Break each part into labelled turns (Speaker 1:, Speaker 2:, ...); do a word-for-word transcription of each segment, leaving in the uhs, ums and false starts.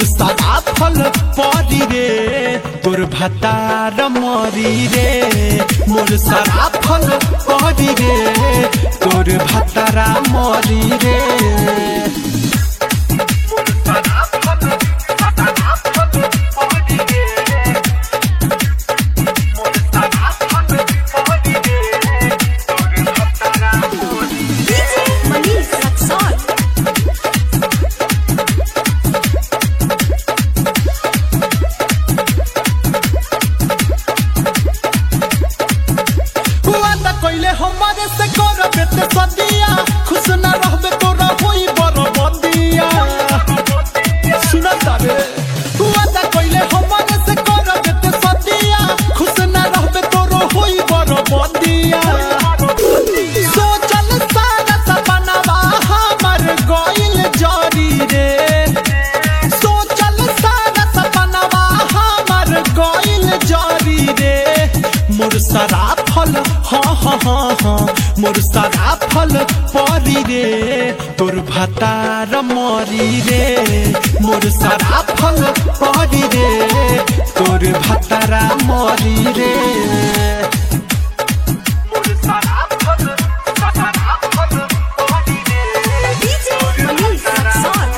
Speaker 1: मोर सारा फल परी रे तोर भतार मरी रे मोर सारा फल परी रे तोर भतारा मरी रे कोइले हमारे से करबे ते सदिया खुश ना रहबे तोरा होई बरबदिया सुना तारे वादा कोइले हमारे से करबे ते सदिया खुश ना रहबे तोरा होई बरबदिया सोचल सारा सपनावा हमर गइल जारी रे सोचल सारा सपनावा हमर गइल जारी रे मोर सारा फल हाँ हाँ हाँ हाँ मोर सारा फल परी रे तोर भतार मरी रे मोर सारा फल परी रे तोर भतारा मरी रे मोर सारा फल सारा फल परी रे डीजे मनीष सॉन्ग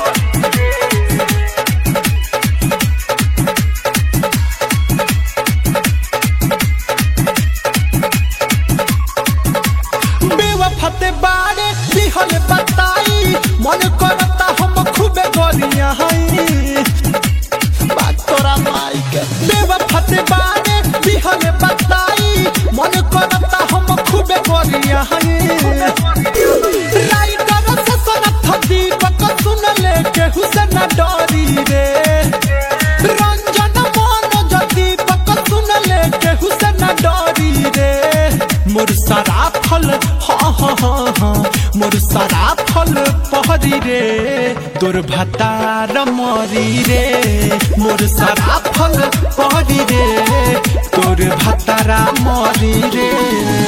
Speaker 1: फते बारे बिहल बताई मन करता हम खूबे गरिया हई बात तोरा माई के बेवा फते बारे बिहल बताई मन करता हम खूबे गरिया हई राइटर से सनत दीपक सुन ले के हुसैन डरी रे रंजन मन दीपक सुन ले के हुसैन डरी रे मोर सारा फल हाँ हाँ हाँ हाँ मोर सारा फल पहरी रे तोर भतार मरी रे मोर सारा फल पहरी रे तोर भतारा मरी रे।